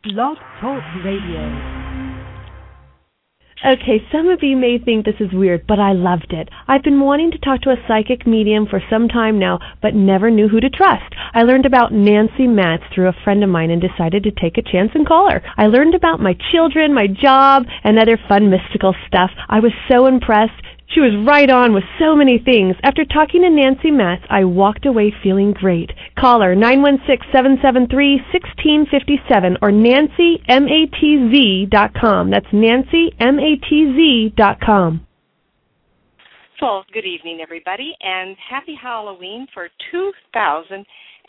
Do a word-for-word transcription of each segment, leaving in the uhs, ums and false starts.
Blog Talk Radio. Okay, some of you may think this is weird, but I loved it. I've been wanting to talk to a psychic medium for some time now, but never knew who to trust. I learned about Nancy Matz through a friend of mine and decided to take a chance and call her. I learned about my children, my job, and other fun mystical stuff. I was so impressed. She was right on with so many things. After talking to Nancy Matz, I walked away feeling great. Call her nine one six, seven seven three, one six five seven or nancy matz dot com. That's nancy matz dot com. Well, good evening, everybody, and happy Halloween for two thousand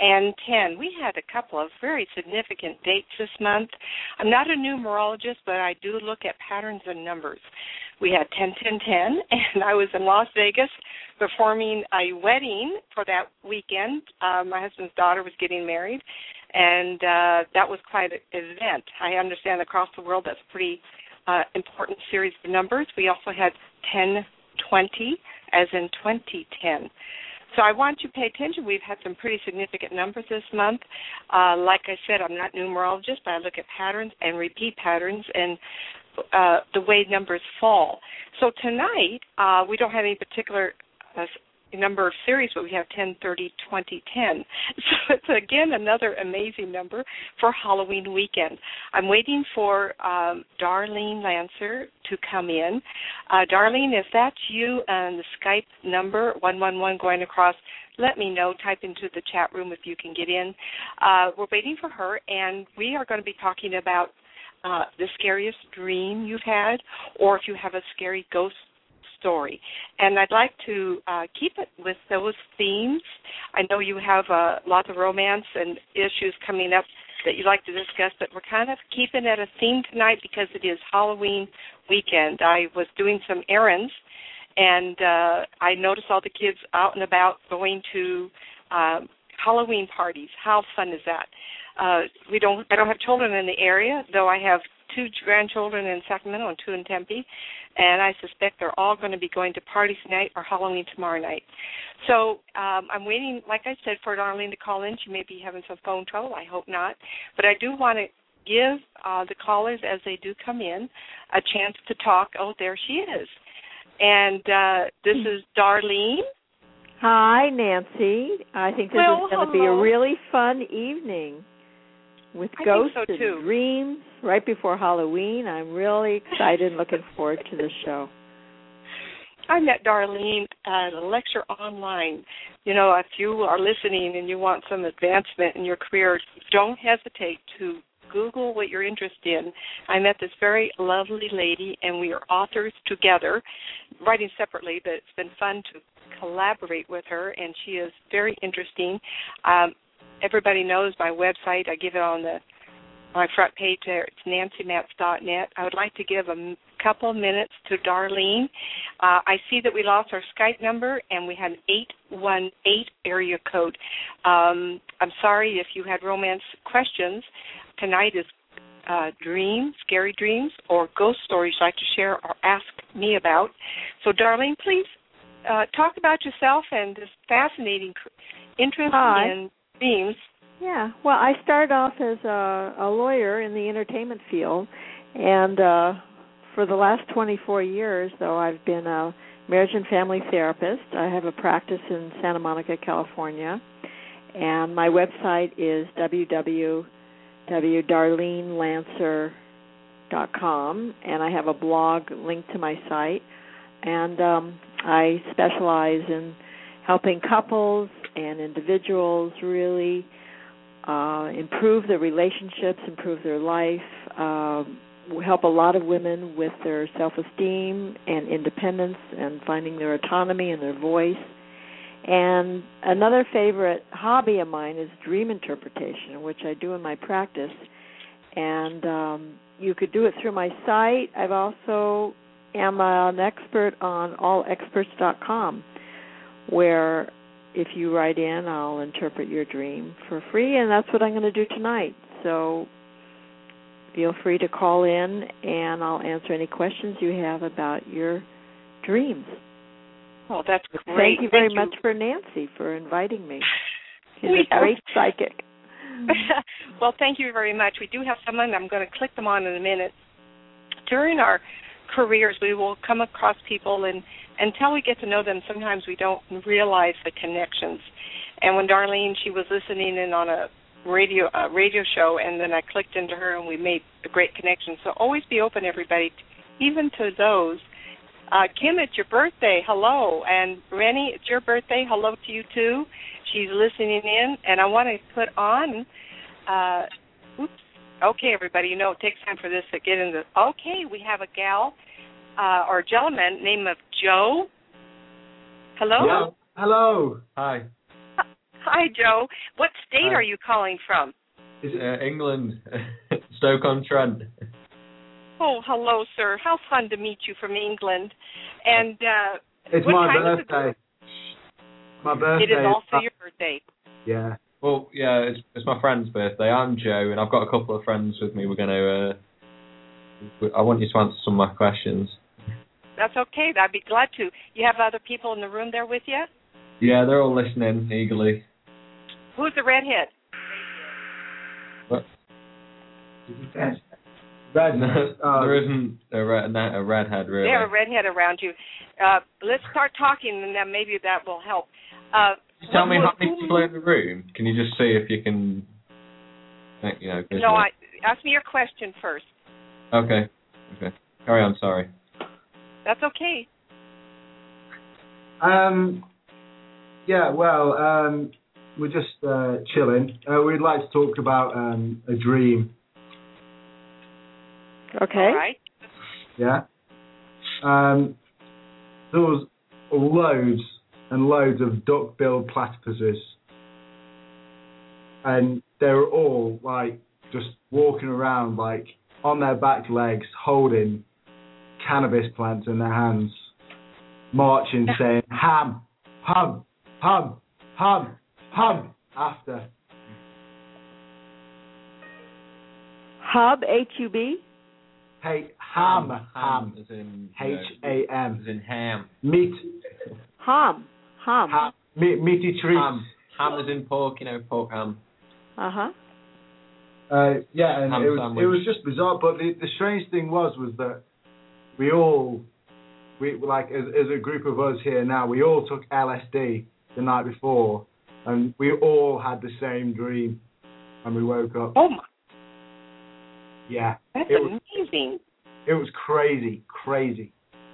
ten. We had a couple of very significant dates this month. I'm not a numerologist, but I do look at patterns and numbers. We had ten ten ten, and I was in Las Vegas performing a wedding for that weekend. Uh, my husband's daughter was getting married, and uh, that was quite an event. I understand across the world that's a pretty uh, important series of numbers. We also had ten twenty, as in twenty ten. So I want you to pay attention. We've had some pretty significant numbers this month. Uh, like I said, I'm not a numerologist, but I look at patterns and repeat patterns and uh, the way numbers fall. So tonight, uh, we don't have any particular uh, number of series, but we have ten, thirty, twenty, ten. So it's, again, another amazing number for Halloween weekend. I'm waiting for um, Darlene Lancer to come in. Uh, Darlene, if that's you and the Skype number, one one one going across, let me know. Type into the chat room if you can get in. Uh, we're waiting for her, and we are going to be talking about uh, the scariest dream you've had, or if you have a scary ghost story. And I'd like to uh, keep it with those themes. I know you have uh, lots of romance and issues coming up that you'd like to discuss, but we're kind of keeping it a theme tonight because it is Halloween weekend. I was doing some errands, and uh, I noticed all the kids out and about going to um, Halloween parties. How fun is that? Uh, we don't. I don't have children in the area, though I have two grandchildren in Sacramento and two in Tempe, and I suspect they're all going to be going to parties tonight or Halloween tomorrow night. So um, I'm waiting, like I said, for Darlene to call in. She may be having some phone trouble. I hope not. But I do want to give uh, the callers, as they do come in, a chance to talk. Oh, there she is. And uh, this is Darlene. Hi, Nancy. I think this well, is going to hello. be a really fun evening with I ghosts think so and too. dreams right before Halloween. I'm really excited and looking forward to the show. I met Darlene at a lecture online. You know, if you are listening and you want some advancement in your career, don't hesitate to Google what you're interested in. I met this very lovely lady, and we are authors together, writing separately, but it's been fun to collaborate with her, and she is very interesting. Um, everybody knows my website. I give it on the my front page there. It's nancy matz dot net. I would like to give a m- couple minutes to Darlene. Uh, I see that we lost our Skype number, and we had an eight one eight area code. Um, I'm sorry if you had romance questions. Tonight is uh, dreams, scary dreams, or ghost stories you'd like to share or ask me about. So, Darlene, please uh, talk about yourself and this fascinating interest Hi. in dreams. Yeah, well, I started off as a, a lawyer in the entertainment field, and uh, for the last twenty-four years, though, I've been a marriage and family therapist. I have a practice in Santa Monica, California, and my website is w w w dot darlene lancer dot com, and I have a blog linked to my site, and um, I specialize in helping couples and individuals really uh, improve their relationships, improve their life, uh, help a lot of women with their self-esteem and independence and finding their autonomy and their voice. And another favorite hobby of mine is dream interpretation, which I do in my practice. And um, you could do it through my site. I've also am an expert on all experts dot com, where if you write in, I'll interpret your dream for free, and that's what I'm going to do tonight. So feel free to call in, and I'll answer any questions you have about your dreams. Oh, that's great. Thank you very Thank much you. for Nancy for inviting me. She's We a have, great psychic. Well, thank you very much. We do have someone. I'm going to click them on in a minute. During our careers, we will come across people, and until we get to know them, sometimes we don't realize the connections. And when Darlene, she was listening in on a radio uh, radio show, and then I clicked into her, and we made a great connection. So always be open, everybody, even to those. Uh, Kim, it's your birthday. Hello. And Rennie, it's your birthday. Hello to you, too. She's listening in, and I want to put on, uh, oops, okay, everybody, you know it takes time for this to get into, okay, we have a gal uh, or a gentleman named of Joe. Hello? Yeah. Hello. Hi. Hi, Joe. What state Hi. are you calling from? Is it uh, England? Stoke-on-Trent. Oh, hello, sir. How fun to meet you from England. And uh, it's what my kind birthday. Of my birthday. It is also your birthday. Yeah. Well, yeah, it's it's my friend's birthday. I'm Joe, and I've got a couple of friends with me. We're going to. Uh, I want you to answer some of my questions. That's okay. I'd be glad to. You have other people in the room there with you? Yeah, they're all listening eagerly. Who's the redhead? What? Red. No, uh, there isn't a, red, a redhead, really. There's a redhead around you. Uh, let's start talking, and then maybe that will help. Uh, Just tell me how many people are in the room. Can you just see if you can, you know? No, I, ask me your question first. Okay. Okay. Carry on. Sorry. That's okay. Um. Yeah. Well. Um. We're just uh, chilling. Uh, we'd like to talk about um, a dream. Okay. All right. Yeah. Um. There was loads and loads of duck-billed platypuses, and they were all like just walking around like on their back legs, holding cannabis plants in their hands, marching, saying ham, hum, hum, hum, hum after. Hub, H U B? Hey, ham, ham, ham as in H A M, as in ham. Meat. Hum, hum. ham me, meaty treats. Ham, ham as in pork, you know, pork ham. Uh huh. Uh, yeah, and Ham it was sandwich. it was just bizarre. But the, the strange thing was was that we all, we like as, as a group of us here now, we all took L S D the night before, and we all had the same dream, and we woke up. Oh my! Yeah, That's it was, amazing. it was crazy, crazy.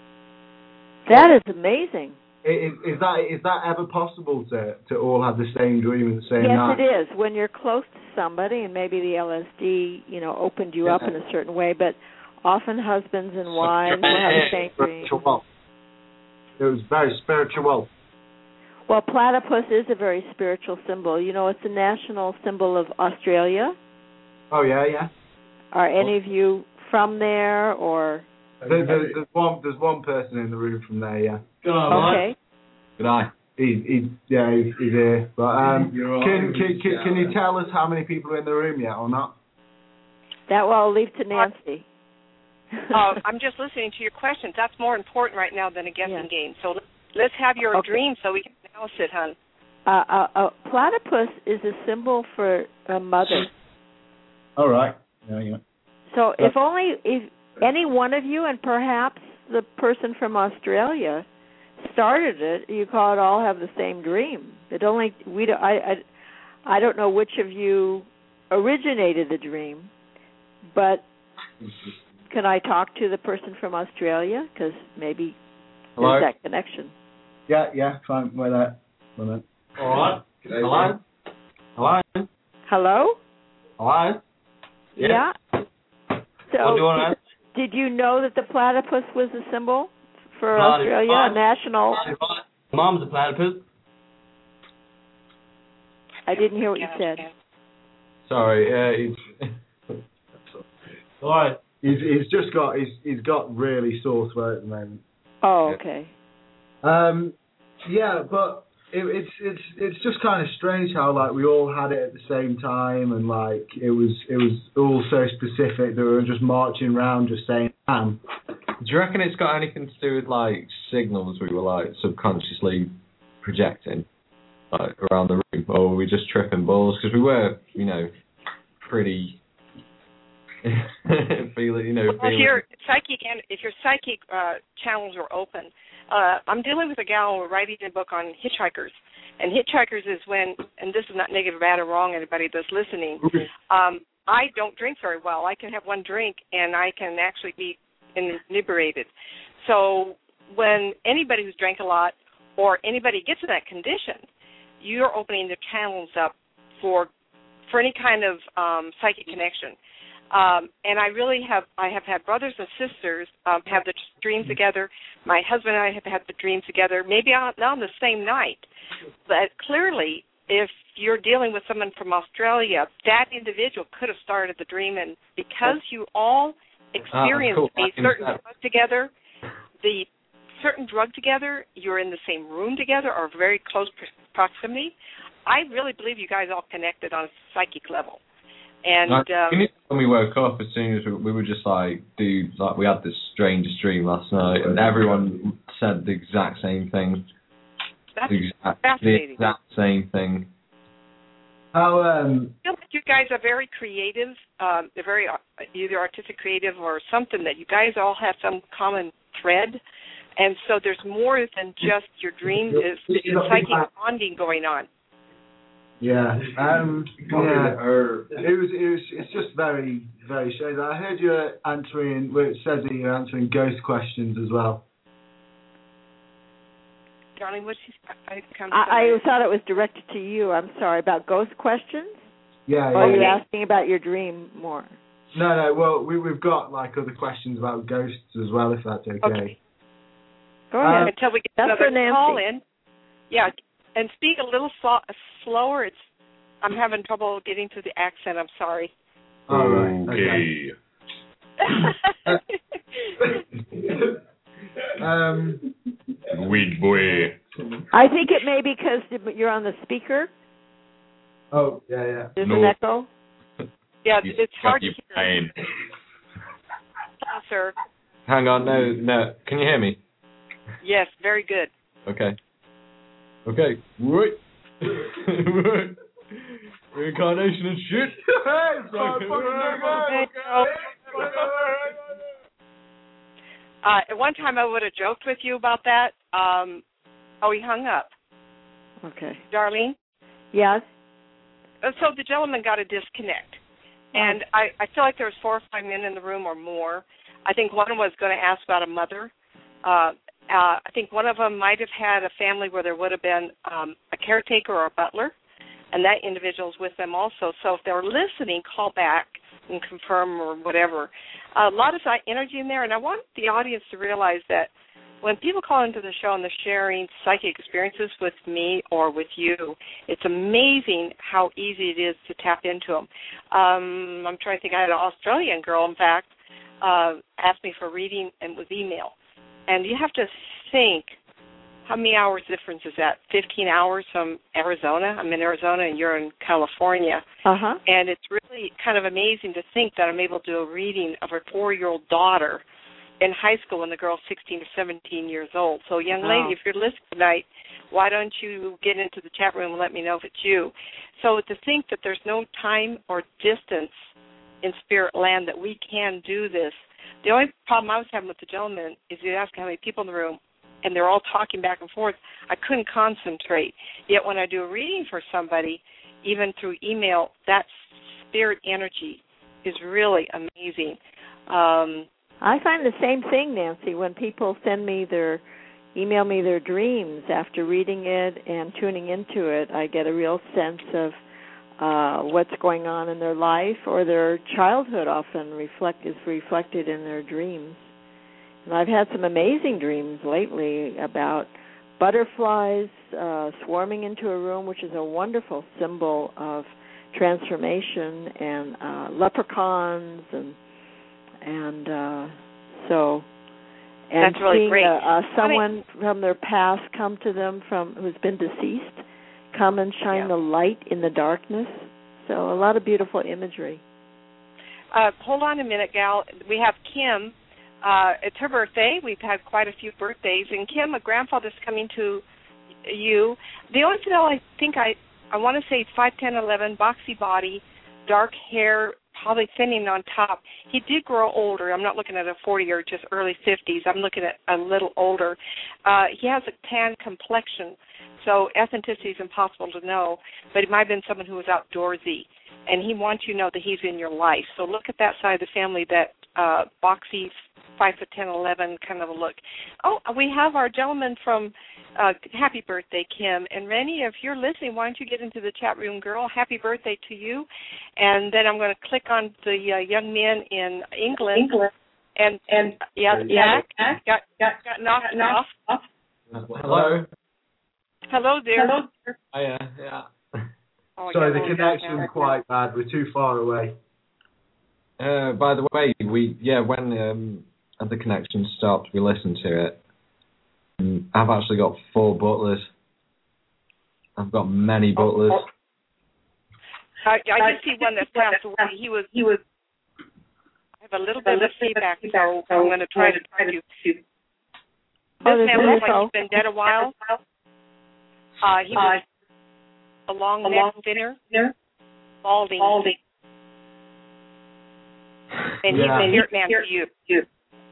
That is amazing. Is, is that is that ever possible to to all have the same dream in the same Yes, night? it is. When you're close to somebody, and maybe the L S D, you know, opened you up in a certain way, but often husbands and wives will have the same dream. Spiritual. It was very spiritual. Well, platypus is a very spiritual symbol. You know, it's the national symbol of Australia. Oh yeah, yeah. Are any of you from there, or? There, there, there's one. There's one person in the room from there. Yeah. Okay. Good eye. He, he, yeah, he's, he's here. But um, can, can, can, can you tell us how many people are in the room yet or not? That will I'll leave to Nancy. uh, I'm just listening to your questions. That's more important right now than a guessing Yeah. game. So let's have your Okay. dream so we can announce it, hon. Uh, a, a platypus is a symbol for a mother. All right. Yeah, yeah. So if only if any one of you, and perhaps the person from Australia, started it, you call it all have the same dream. It only we don't, I, I I don't know which of you originated the dream, but can I talk to the person from Australia? Because maybe Hello? there's that connection. Yeah, yeah, fine. Wait that. Wait that. All right. Hello? Hello? Hello? Hello? Yeah. So What do you want to did, did you know that the platypus was a symbol for Not Australia, fine. a national? Mom's a platypus. I didn't hear what you said. Sorry, yeah, he's... All right. He's he's just got he's he's got really sore throat at the moment. Oh, okay. Um, yeah, but it, it's it's it's just kind of strange how like we all had it at the same time, and like it was it was all so specific that we were just marching around just saying "ham." Do you reckon it's got anything to do with like signals we were like subconsciously projecting? like around the room, or were we just tripping balls? Because we were, you know, pretty feeling, you know. Well, feeling... if your psychic and if your psychic uh, channels are open, uh, I'm dealing with a gal who's writing a book on hitchhikers, and hitchhikers is when, and this is not negative, bad, or wrong. Anybody that's listening, um, I don't drink very well. I can have one drink and I can actually be inebriated. So when anybody who's drank a lot or anybody gets in that condition, you're opening the channels up for for any kind of um, psychic connection. Um, and I really have I have had brothers and sisters um, have the dreams together. My husband and I have had the dreams together, maybe on, not on the same night. But clearly, if you're dealing with someone from Australia, that individual could have started the dream. And because you all experienced oh, cool. a certain drug together, the certain drug together, you're in the same room together or very close proximity, I really believe you guys all connected on a psychic level. And like, um, when we woke up, as soon as we, we were just like, dude, like we had this strangest dream last night, and everyone said the exact same thing. That's the exact, fascinating. The exact same thing. How um? I feel like you guys are very creative. Um, they're very uh, either artistic, creative, or something that you guys all have some common thread. And so there's more than just your dreams. There's, there's psychic bonding going on. Yeah. Um. Yeah. It was. It was. It's just very, very strange. I heard you're answering. Well, it says that you're answering ghost questions as well. Darling, what's I, I, I, I thought it was directed to you. I'm sorry, about ghost questions? Yeah, Or yeah. are you asking about your dream more? No, no. Well, we we've got like other questions about ghosts as well, if that's okay. Okay. Go ahead. Um, Until we get That's another for Nancy. call in. Yeah, and speak a little so- slower. It's I'm having trouble getting to the accent. I'm sorry. All right. Okay. um. Weed boy. I think it may be because you're on the speaker. Oh, yeah, yeah. There's No. an echo. Yeah, He's it's hard to got you hear. fine. Hello, sir. Hang on, no, no. Can you hear me? Yes, very good. Okay. Okay. Wait. Wait. Reincarnation and shit. Uh, at one time, I would have joked with you about that. Um, oh, he hung up. Okay. Darlene? Yes? Uh, So the gentleman got a disconnect. And I, I feel like there was four or five men in the room or more. I think one was going to ask about a mother. Uh, uh, I think one of them might have had a family where there would have been um, a caretaker or a butler, and that individual's with them also. So if they're listening, call back and confirm or whatever. A lot of energy in there, and I want the audience to realize that when people call into the show and they're sharing psychic experiences with me or with you, it's amazing how easy it is to tap into them. Um, I'm trying to think. I had an Australian girl, in fact, uh, asked me for a reading and with email. And you have to think, how many hours difference is that? fifteen hours from Arizona? I'm in Arizona and you're in California. Uh-huh. And it's really kind of amazing to think that I'm able to do a reading of her four-year-old daughter in high school when the girl's sixteen or seventeen years old. So, young Wow. lady, if you're listening tonight, why don't you get into the chat room and let me know if it's you? So to think that there's no time or distance in spirit land that we can do this. The only problem I was having with the gentleman is you ask how many people in the room, and they're all talking back and forth. I couldn't concentrate. Yet when I do a reading for somebody, even through email, that spirit energy is really amazing. Um, I find the same thing, Nancy, when people send me their, email me their dreams after reading it and tuning into it, I get a real sense of uh, what's going on in their life, or their childhood often reflect is reflected in their dreams. And I've had some amazing dreams lately about butterflies uh, swarming into a room, which is a wonderful symbol of transformation, and uh, leprechauns, and and uh, so and That's really seeing great. Uh, uh, someone from their past come to them from who's been deceased, come and shine Yeah. the light in the darkness. So a lot of beautiful imagery. uh, hold on a minute, gal. We have Kim. Uh, it's her birthday. We've had quite a few birthdays. And Kim, a grandfather's coming to you. The only female I think I, I want to say five ten, eleven, boxy body, dark hair, probably thinning on top. He did grow older. I'm not looking at a forty or just early fifties. I'm looking at a little older. Uh, he has a tan complexion, so ethnicity is impossible to know, but it might have been someone who was outdoorsy, and he wants you to know that he's in your life. So look at that side of the family, that uh, boxy, five foot ten, eleven kind of a look. Oh, we have our gentleman from uh, Happy Birthday, Kim. And Rennie, if you're listening, why don't you get into the chat room, girl? Happy birthday to you. And then I'm going to click on the uh, young men in England. England. And, and yeah, Jack yeah, got, got, got knocked, knocked off. Hello. Hello there. Hello. Hiya, yeah. Oh, Sorry, the connection's quite bad. We're too far away. Uh, by the way, we yeah when um, the connection stopped, we listened to it. And I've actually got four butlers. I've got many butlers. I, I just see one that passed away. He was he was. I have a little bit of feedback, so I'm going to try to try to. This man looks like he's been dead a while. Uh, he was a long neck, thinner, balding. balding. And yeah. he's a spirit man for you. you.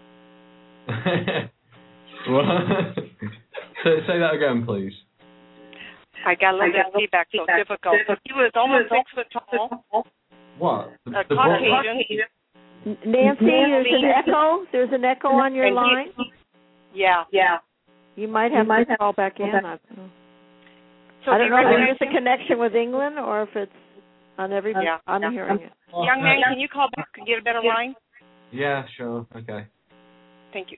What? say, say that again, please. I got a little bit of feedback, so it's difficult. He was almost six foot tall. What? The, a the Caucasian. Nancy, there's an echo. There's an echo on your line. Yeah. Yeah. You might have to call back in. I don't know, so I don't know if it's a connection with England or if it's on every. Yeah. I'm yeah. hearing it. Young man, can you call back and get a better line? Yeah, sure. Okay. Thank you.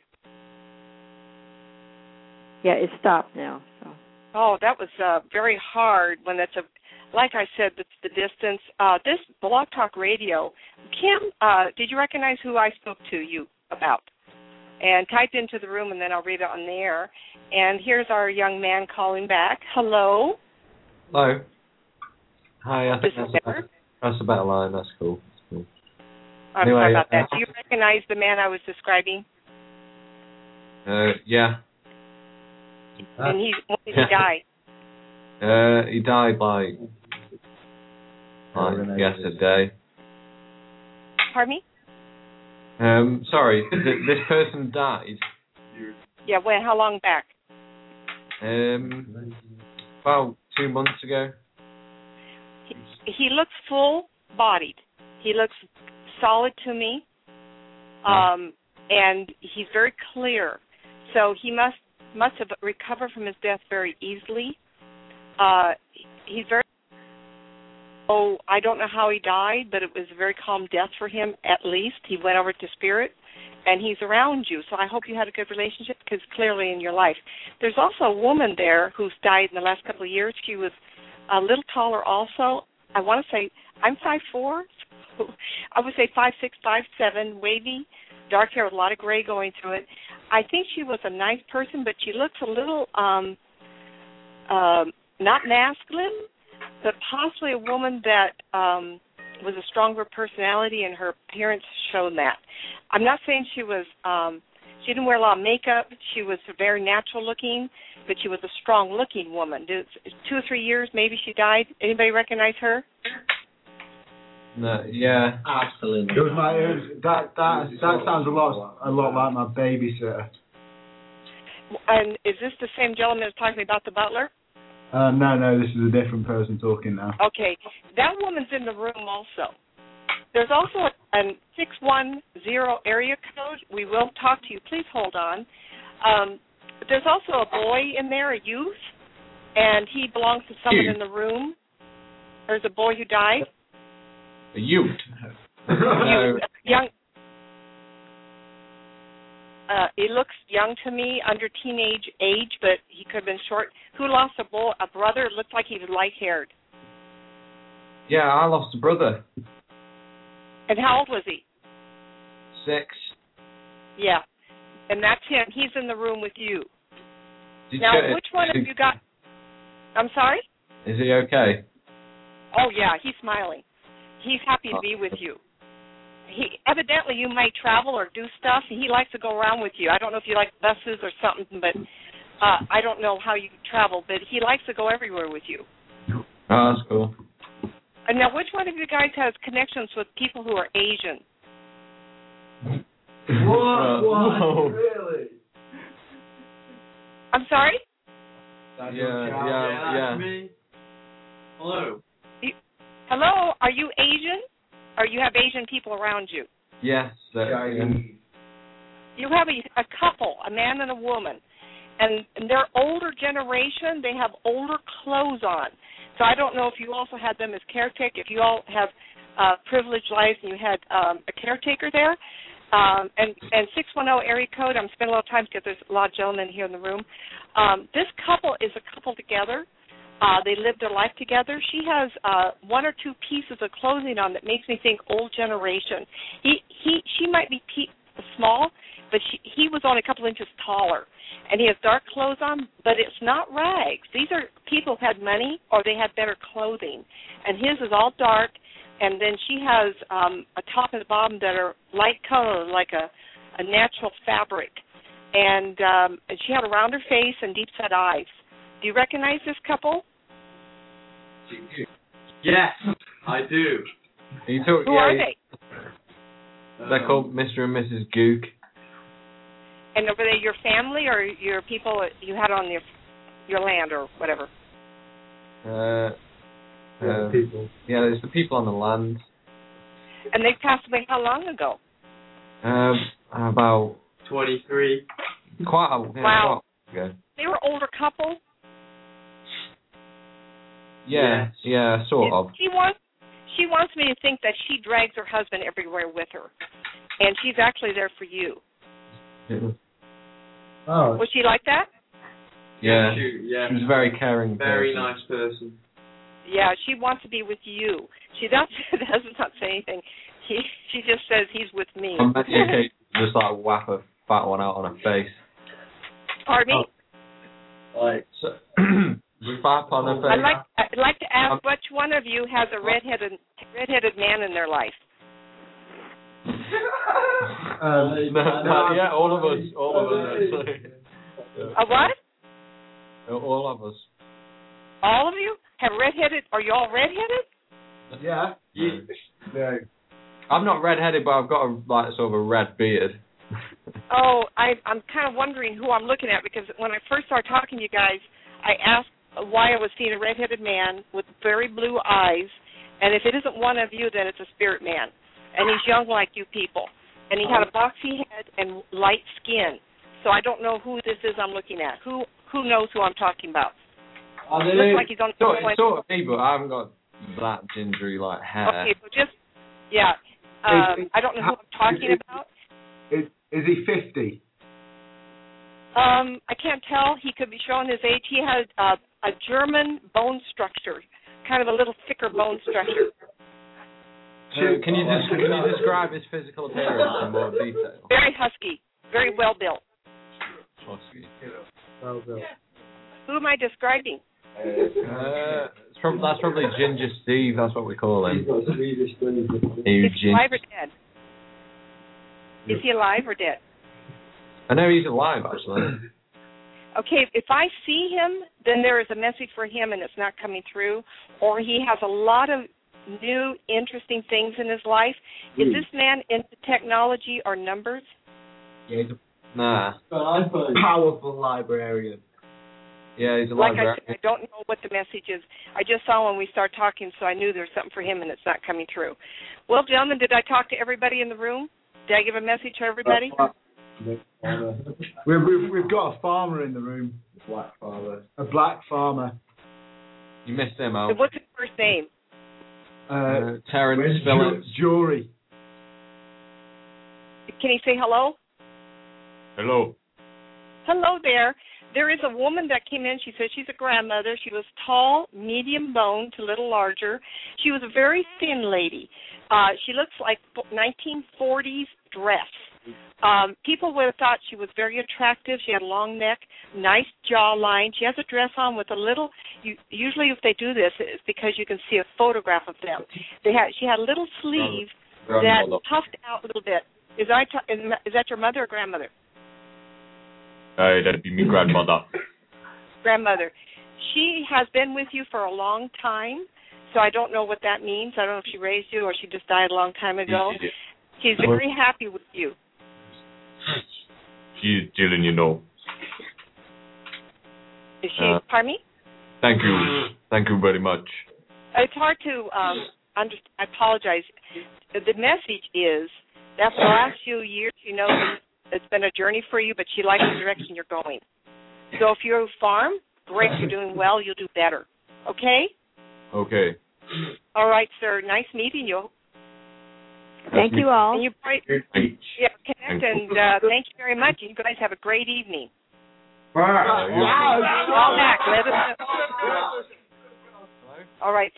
Yeah, it stopped now. So. Oh, that was uh, very hard when that's a, like I said, the, the distance. Uh, this Blog Talk Radio, Kim, uh, did you recognize who I spoke to you about? And type into the room, and then I'll read it on the air. And here's our young man calling back. Hello. Hello. Hi, I think this that's a, better, that's a better line. That's cool. That's cool. I'm anyway, sorry about that. Uh, Do you recognize the man I was describing? Uh, yeah. And he, when did he die? Uh, he died like, like yesterday. Pardon me? Um, sorry, th- this person died. Yeah, when? How long back? Um, about two months ago. He, he looks full-bodied. He looks solid to me, um, and he's very clear. So he must must have recovered from his death very easily. Uh, he's very. Oh, I don't know how he died, but it was a very calm death for him. At least he went over to spirit, and he's around you. So I hope you had a good relationship, because clearly in your life. There's also a woman there who's died in the last couple of years. She was a little taller also. I want to say I'm five four. I would say five six, five seven, wavy, dark hair with a lot of gray going through it. I think she was a nice person, but she looks a little um, uh, not masculine, but possibly a woman that um, was a stronger personality, and her appearance showed that. I'm not saying she was. Um, she didn't wear a lot of makeup. She was very natural looking, but she was a strong looking woman. Two or three years, maybe she died. Anybody recognize her? No, yeah, absolutely. It was my, it was, that that that sounds a lot a lot like my babysitter. And is this the same gentleman that's talking about the butler? Uh, no, no, this is a different person talking now. Okay, that woman's in the room also. There's also a six one zero area code. We will talk to you. Please hold on. Um, there's also a boy in there, a youth, and he belongs to someone in the room. There's a boy who died. A youth. no. Young. Uh, he looks young to me, under teenage age, but he could have been short. Who lost a, boy, a brother? It looked like he was light-haired. Yeah, I lost a brother. And how old was he? Six. Yeah. And that's him. He's in the room with you. Did now, you, which one is have he, you got? I'm sorry? Is he okay? Oh, yeah, he's smiling. He's happy to be with you. He evidently you might travel or do stuff, and he likes to go around with you. I don't know if you like buses or something, but Uh, I don't know how you travel, but he likes to go everywhere with you. Oh, that's cool. And now, which one of you guys has connections with people who are Asian? What? Whoa. Really? I'm sorry? That's Yeah, your child. yeah, yeah, yeah. that's me. Hello. Hello, are you Asian? Or you have Asian people around you? Yes. Uh, yeah. Chinese. You have a, a couple, a man and a woman, and, and they're older generation. They have older clothes on. So I don't know if you also had them as caretaker, if you all have uh, privileged lives and you had um, a caretaker there. Um, and, and six one zero area code, I'm spending a lot of time because there's a lot of gentlemen here in the room. Um, this couple is a couple together. Uh, they live their life together. She has uh, one or two pieces of clothing on that makes me think old generation. He, he, she might be pe- small, but she, he was only a couple inches taller. And he has dark clothes on, but it's not rags. These are people who had money or they had better clothing. And his is all dark, and then she has um, a top and a bottom that are light color, like a, a natural fabric. And, um, and she had a rounder face and deep-set eyes. Do you recognize this couple? Yes, I do. You talk, Who yeah, are you- they? They're called Mister and Missus Gook. And were they your family or your people that you had on your your land or whatever? Uh, Yeah, uh, people. yeah, there's the people on the land. And they passed away how long ago? Um, about twenty-three. quite a yeah, Wow. quite a- ago. They were older couple. Yeah, Yes. yeah, sort of. She wants she wants me to think that she drags her husband everywhere with her, and she's actually there for you. Oh, Was she like that? Yeah, Shoot, yeah. she was a very caring. Very person. nice person. Yeah, she wants to be with you. She does does not say anything. He she just says he's with me. On many occasions, just like whap a fat one out on her face. Pardon me? like So, fap on her face. I'd like I'd like to ask which one of you has a redheaded redheaded man in their life. um, no, no, yeah, all of us, all of us actually. A what? Yeah, all of us. All of you have redheaded? Are you all redheaded? yeah, Yeah. no. I'm not redheaded, but I've got a like sort of a red beard. Oh, I, I'm kind of wondering who I'm looking at because when I first started talking to you guys, I asked why I was seeing a redheaded man with very blue eyes, and if it isn't one of you, then it's a spirit man, and he's young like you people, and he had a boxy head and light skin. So I don't know who this is I'm looking at. Who who knows who I'm talking about? Are It looks like he's on the sort, point. sort of me, but I haven't got that gingery like hair. Okay, so just yeah. Um, I don't know who I'm talking Is- is- about. Is, is he fifty? Um, I can't tell. He could be showing his age. He had uh, a German bone structure, kind of a little thicker bone structure. Uh, can you just, can you describe his physical appearance in more detail? Very husky, very well built. Well built. Who am I describing? Uh, it's prob- that's probably Ginger Steve. That's what we call him. Is he Eugene. alive or dead? Is he alive or dead? I know he's alive actually. Okay, if I see him, then there is a message for him and it's not coming through, or he has a lot of new, interesting things in his life. Is this man into technology or numbers? Yeah, he's Nah. a powerful librarian. Yeah, he's a Like I librarian. said, I don't know what the message is. I just saw when we started talking, so I knew there was something for him and it's not coming through. Well, gentlemen, did I talk to everybody in the room? Did I give a message to everybody? We've, we've, we've got a farmer in the room. Black father. A black farmer. You missed him out. What's his first name? Uh, Uh, Terrence ju- Phillips. jury. Can he say hello? Hello. Hello there. There is a woman that came in. She said she's a grandmother. She was tall, medium boned, a little larger. She was a very thin lady. Uh, she looks like nineteen forties dress. Um, people would have thought she was very attractive. She had a long neck, nice jawline. She has a dress on with a little. You, usually, if they do this, it's because you can see a photograph of them. They had. She had a little sleeve that Grandmother. puffed out a little bit. Is I t- is that your mother or grandmother? Uh, that'd be me grandmother. grandmother. She has been with you for a long time, so I don't know what that means. I don't know if she raised you or she just died a long time ago. She's very happy with you. She's telling you no. Is she, Uh, pardon me? Thank you. Thank you very much. It's hard to um, understand. I apologize. The message is that for the last few years, you know, it's been a journey for you, but she likes the direction you're going. So if you're a farm, great, you're doing well, you'll do better. Okay? Okay. All right, sir. Nice meeting you. Thank you all. And you pray, yeah, connect, and uh, thank you very much. You guys have a great evening. Uh, Call back. Let us know. All right.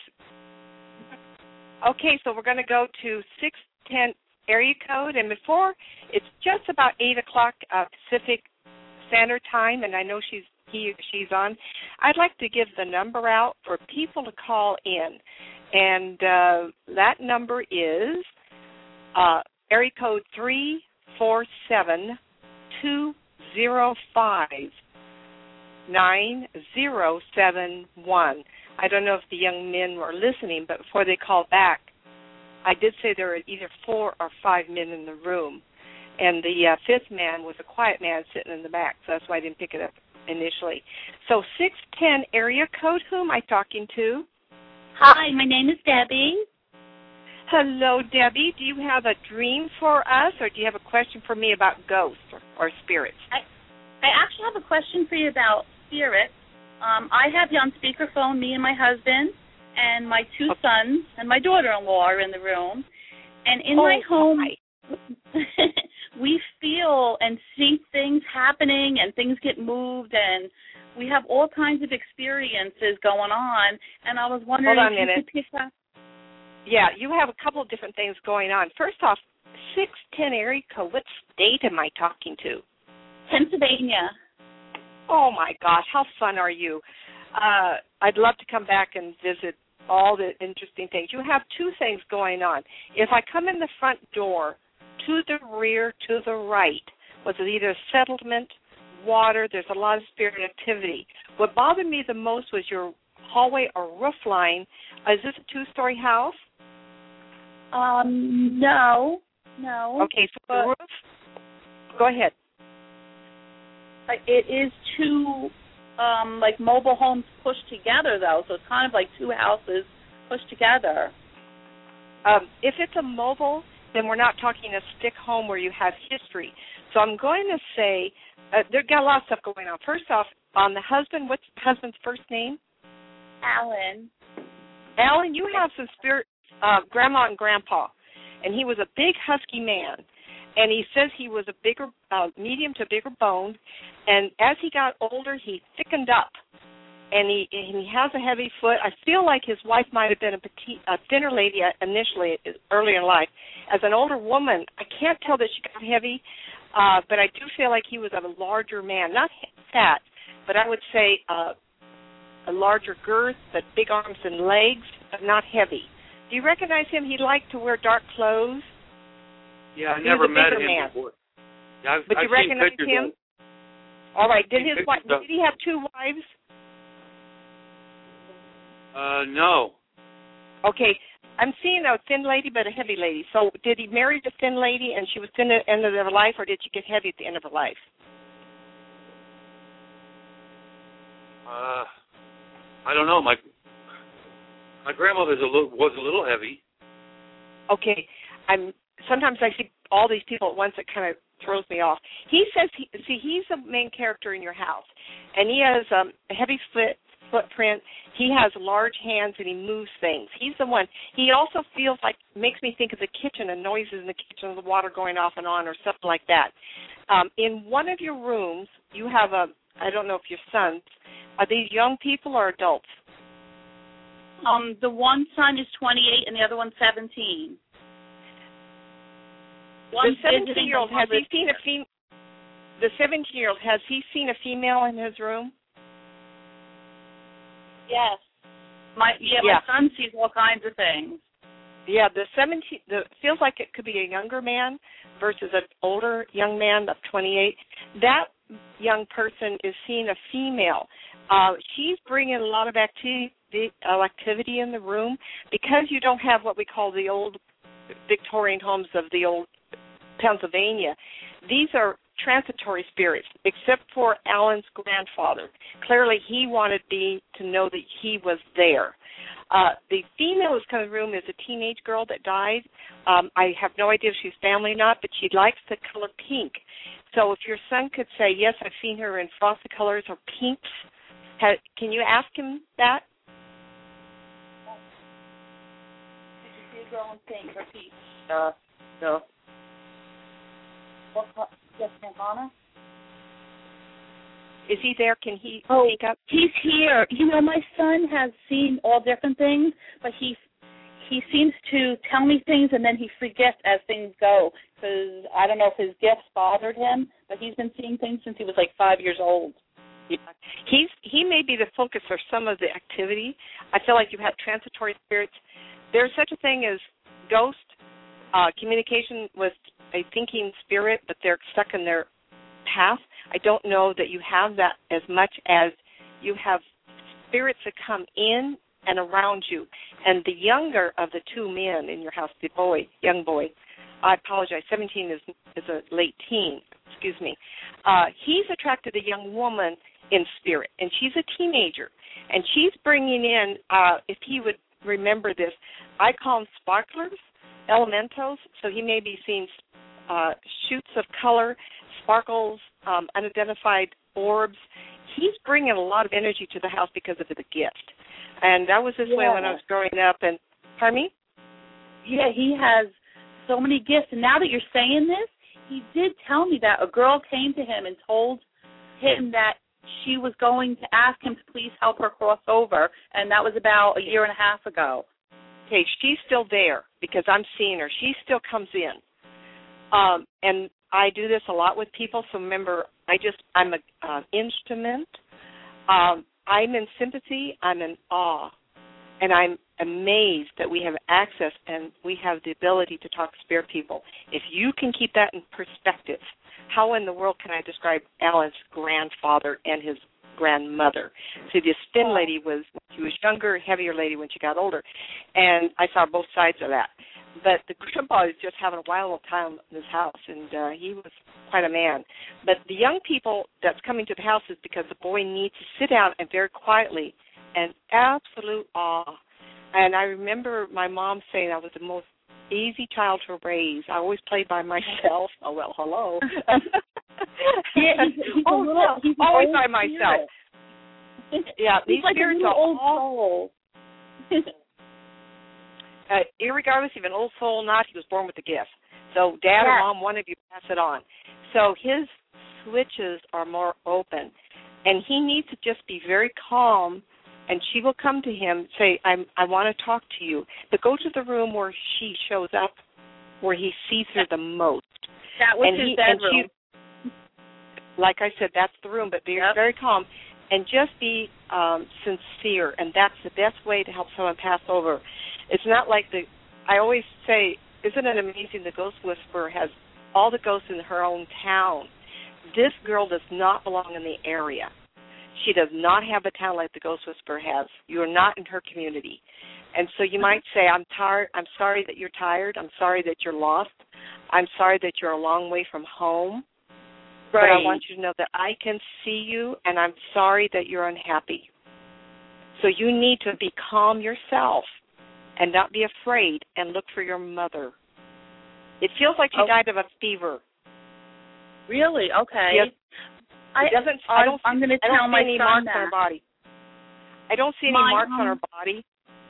Okay, so we're going to go to six ten area code, and before it's just about eight o'clock uh, Pacific Standard Time, and I know she's he she's on. I'd like to give the number out for people to call in, and uh, that number is uh, area code three four seven two zero five nine zero seven one. I don't know if the young men were listening, but before they called back, I did say there were either four or five men in the room, and the uh, fifth man was a quiet man sitting in the back, so that's why I didn't pick it up initially. So six ten area code, who am I talking to? Hi, my name is Debbie. Hello, Debbie. Do you have a dream for us, or do you have a question for me about ghosts or, or spirits? I, I actually have a question for you about spirits. Um, I have you on speakerphone, me and my husband, and my two okay. sons and my daughter-in-law are in the room. And in oh, my home, hi. we feel and see things happening, and things get moved, and we have all kinds of experiences going on. And I was wondering Hold on if a minute. you could pick up. Yeah, you have a couple of different things going on. First off, six ten area code, what state am I talking to? Pennsylvania. Oh, my gosh, how fun are you? Uh, I'd love to come back and visit all the interesting things. You have two things going on. If I come in the front door, to the rear, to the right, was it either settlement, water, there's a lot of spirit activity. What bothered me the most was your hallway or roof line. Is this a two-story house? Um, no, no. Okay, so the roof, go ahead. It is two, um, like, mobile homes pushed together, though, so it's kind of like two houses pushed together. Um, if it's a mobile, then we're not talking a stick home where you have history. So I'm going to say, uh, they've got a lot of stuff going on. First off, on the husband, what's the husband's first name? Alan. Alan, you have some spirit, uh, grandma and grandpa, and he was a big husky man. And he says he was a bigger, uh, medium to bigger boned, and as he got older, he thickened up, and he and he has a heavy foot. I feel like his wife might have been a petite, a thinner lady initially, earlier in life. As an older woman, I can't tell that she got heavy, uh, but I do feel like he was a larger man, not fat, but I would say uh, a larger girth, but big arms and legs, but not heavy. Do you recognize him? He liked to wear dark clothes. Yeah, I he never was a met bigger him man. before. Yeah, I've, but I've you recognize him? Of, All right. Did I've his wife? Of, did he have two wives? Uh, no. Okay. I'm seeing a thin lady, but a heavy lady. So did he marry the thin lady, and she was thin at the end of her life, or did she get heavy at the end of her life? Uh, I don't know. My my grandmother's a little was a little heavy. Okay. I'm. Sometimes I see all these people at once. It kind of throws me off. He says, he, see, he's the main character in your house, and he has um, a heavy foot, footprint. He has large hands, and he moves things. He's the one. He also feels like, makes me think of the kitchen and noises in the kitchen, the water going off and on or something like that. Um, in one of your rooms, you have a, I don't know if your sons, are these young people or adults? Um, the one son is twenty-eight and the other one's seventeen. The seventeen-year-old, has he seen a fem- The seventeen-year-old, has he seen a female in his room? Yes. My yeah, yeah. my son sees all kinds of things. Yeah, the seventeen. The feels like it could be a younger man versus an older young man of twenty-eight. That young person is seeing a female, Uh, she's bringing a lot of activity, uh, activity in the room because you don't have what we call the old Victorian homes of the old Pennsylvania. These are transitory spirits, except for Alan's grandfather. Clearly, he wanted me to know that he was there. Uh, the female who's come in the room is a teenage girl that died. Um, I have no idea if she's family or not, but she likes the color pink. So if your son could say, yes, I've seen her in frosted colors or pinks, ha- can you ask him that? Did you see a girl in pink or peach? Uh, no. What color? Yes, Santana? Is he there? Can he oh, speak up? He's here. You know, my son has seen all different things, but he he seems to tell me things and then he forgets as things go. Because I don't know if his gifts bothered him, but he's been seeing things since he was like five years old. Yeah. He's he may be the focus of some of the activity. I feel like you have transitory spirits. There's such a thing as ghost uh, communication with a thinking spirit, but they're stuck in their path. I don't know that you have that as much as you have spirits that come in and around you. And the younger of the two men in your house, the boy, young boy, I apologize, seventeen is is a late teen, excuse me. Uh, he's attracted a young woman in spirit, and she's a teenager. And she's bringing in, uh, if he would remember this, I call them sparklers, elementals, so he may be seeing uh, shoots of color, sparkles, um, unidentified orbs. He's bringing a lot of energy to the house because of the gift. And that was this yeah. way when I was growing up. And pardon me? Yeah, he has so many gifts. And now that you're saying this, he did tell me that a girl came to him and told him that she was going to ask him to please help her cross over. And that was about a year and a half ago. Okay, she's still there because I'm seeing her. She still comes in. Um, and I do this a lot with people, so remember, I just, I'm an uh, instrument. Um, I'm in sympathy. I'm in awe. And I'm amazed that we have access and we have the ability to talk to spirit people. If you can keep that in perspective, how in the world can I describe Alan's grandfather and his grandmother? See, this thin lady was, she was younger, heavier lady when she got older, and I saw both sides of that. But the grandpa is just having a wild old time in his house, and uh, he was quite a man. But the young people that's coming to the house is because the boy needs to sit down and very quietly and absolute awe. And I remember my mom saying I was the most easy child to raise. I always played by myself. Oh, well, hello. yeah, he's, he's oh, little, no, he's always by myself. Spirit. Yeah, he's these like spirits a are old all... soul. Uh, irregardless if an old soul or not, he was born with the gift. So dad yeah. or mom, one of you pass it on. So his switches are more open. And he needs to just be very calm, and she will come to him and say, I'm, I want to talk to you. But go to the room where she shows up, where he sees her the most. That was and his he, bedroom. And she, like I said, that's the room, but be yep. very calm. And just be um, sincere, and that's the best way to help someone pass over. It's not like the, I always say, isn't it amazing the Ghost Whisperer has all the ghosts in her own town. This girl does not belong in the area. She does not have a town like the Ghost Whisperer has. You are not in her community. And so you might say, I'm tired. I'm sorry that you're tired. I'm sorry that you're lost. I'm sorry that you're a long way from home. Right. But I want you to know that I can see you, and I'm sorry that you're unhappy. So you need to be calm yourself and not be afraid and look for your mother. It feels like she oh. died of a fever. Really? Okay. Yes. I, it doesn't, I, I don't, I'm going to I don't tell see my any son marks that. on her body. I don't see any my, marks um, on her body.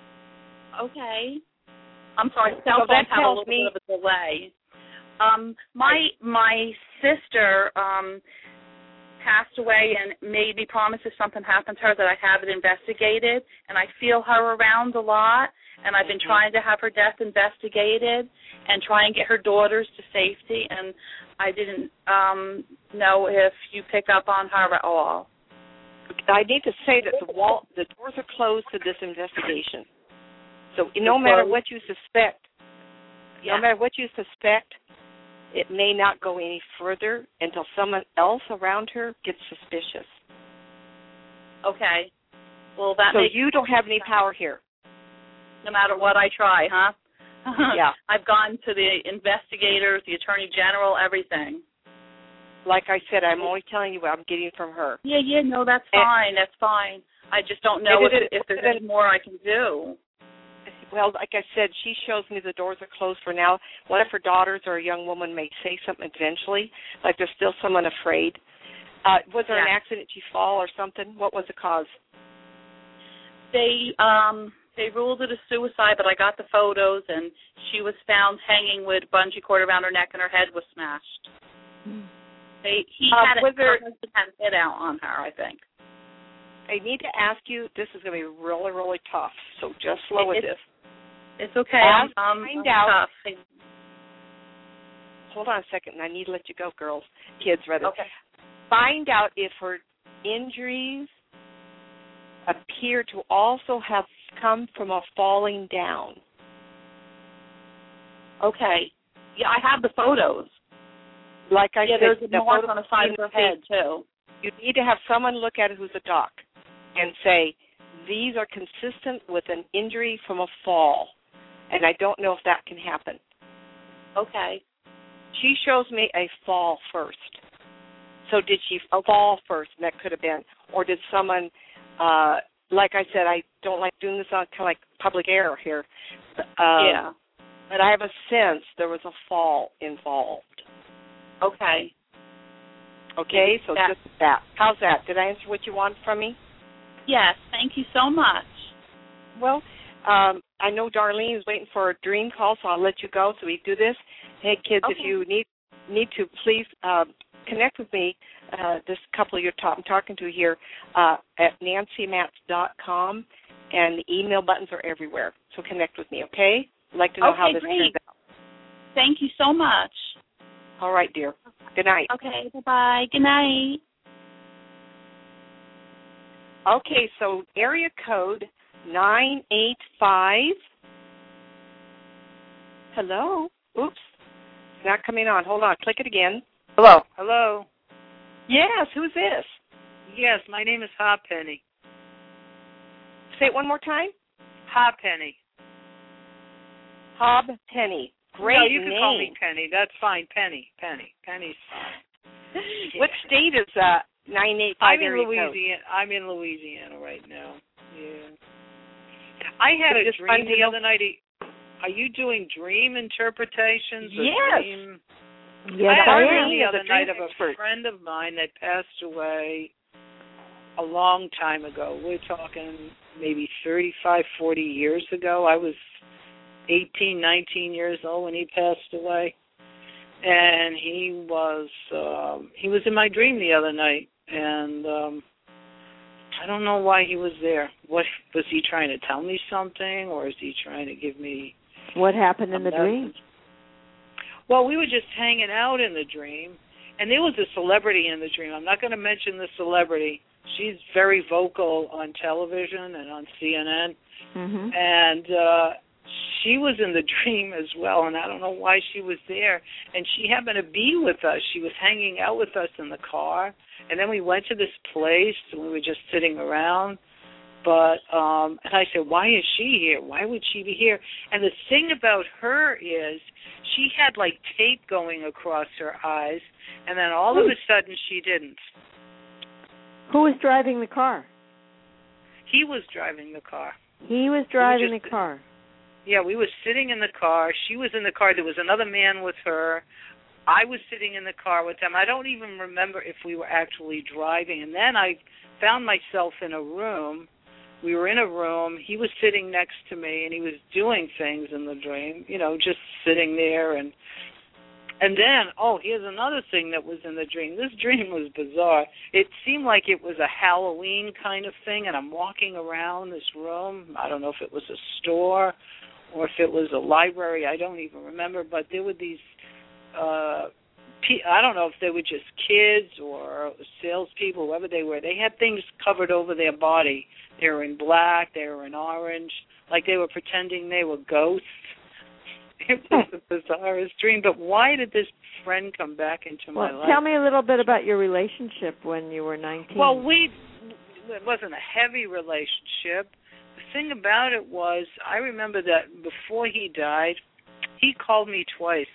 Okay. I'm sorry, cell so phones that have a tells little me, bit of a delay. Um, my my sister um, passed away and made me promise if something happened to her that I have it investigated, and I feel her around a lot, and I've been mm-hmm. trying to have her death investigated and try and get her daughters to safety, and I didn't um, know if you pick up on her at all. I need to say that the wall, the doors are closed to this investigation. So no matter what you suspect, yeah. no matter what you suspect, it may not go any further until someone else around her gets suspicious. Okay. Well, that so makes you don't have any power here. No matter what I try, huh? Yeah. I've gone to the investigators, the attorney general, everything. Like I said, I'm only telling you what I'm getting from her. Yeah, yeah, no, that's And, fine. That's fine. I just don't know if, it, if there's it, any more I can do. Well, like I said, she shows me the doors are closed for now. One of her daughters or a young woman may say something eventually, like there's still someone afraid. Uh, was there Yeah. an accident? Did you fall or something? What was the cause? They um they ruled it a suicide, but I got the photos, and she was found hanging with bungee cord around her neck, and her head was smashed. Hmm. They he Um, had, was a, there, her husband had a hit out on her, I think. I need to ask you, this is going to be really, really tough, so just slow with It- this. It's okay. Ask, I'm, I'm, find I'm out. tough. Hold on a second. I need to let you go, girls. Kids, rather. Okay. Find out if her injuries appear to also have come from a falling down. Okay. Yeah, I have the photos. Like I yeah, said, there's a the mark photo- on the side of her head, too. You need to have someone look at it who's a doc and say, these are consistent with an injury from a fall. And I don't know if that can happen. Okay. She shows me a fall first. So did she fall first? And that could have been. Or did someone, uh, like I said, I don't like doing this on kind of like public air here. Um, yeah. But I have a sense there was a fall involved. Okay. Okay, so that. just that. How's that? Did I answer what you want from me? Yes, thank you so much. Well, um, I know Darlene is waiting for a dream call, so I'll let you go so we do this. Hey, kids, Okay. if you need need to, please uh, connect with me. Uh, this couple you're ta- I'm talking to here uh, at nancy matz dot com, and the email buttons are everywhere. So connect with me, okay? I'd like to know okay, how this great. turns out. Thank you so much. All right, dear. Good night. Okay, bye-bye. Good night. Okay, so area code nine eight five. Hello. Oops. It's not coming on. Hold on. Click it again. Hello. Hello. Yes, who's this? Yes, my name is Ha Penny. Say it one more time. Ha Penny. Hob Penny. Great No, you can name. call me Penny. That's fine. Penny. Penny. Penny's fine. What state is uh nine eight five I'm in area Louisiana. code? I'm in Louisiana right now. Yeah. I had It's a just dream fun to the know- other night. Are you doing dream interpretations? or Yes. Dream? Yes, I had I a am. dream the As a other night dream of a expert. friend of mine that passed away a long time ago. We're talking maybe thirty-five, forty years ago. I was eighteen, nineteen years old when he passed away. And he was um, he was in my dream the other night. And um, I don't know why he was there. What was he trying to tell me something, or is he trying to give me What happened a in the message? dream? Well, we were just hanging out in the dream, and there was a celebrity in the dream. I'm not going to mention the celebrity. She's very vocal on television and on C N N, Mm-hmm. and uh, she was in the dream as well, and I don't know why she was there. And she happened to be with us. She was hanging out with us in the car, and then we went to this place, and we were just sitting around. But, um, and I said, why is she here? Why would she be here? And the thing about her is she had, like, tape going across her eyes, and then all of a sudden she didn't. Who was driving the car? He was driving the car. He was driving just- the car. Yeah, we were sitting in the car. She was in the car. There was another man with her. I was sitting in the car with them. I don't even remember if we were actually driving. And then I found myself in a room. We were in a room. He was sitting next to me, and he was doing things in the dream, you know, just sitting there. And and then, oh, here's another thing that was in the dream. This dream was bizarre. It seemed like it was a Halloween kind of thing, and I'm walking around this room. I don't know if it was a store or if it was a library. I don't even remember. But there were these, uh, I don't know if they were just kids or salespeople, whoever they were. They had things covered over their body. They were in black. They were in orange, like they were pretending they were ghosts. It was the bizarrest dream. But why did this friend come back into my Well, life? tell me a little bit about your relationship when you were nineteen. Well, we it wasn't a heavy relationship. The thing about it was, I remember that before he died, he called me twice.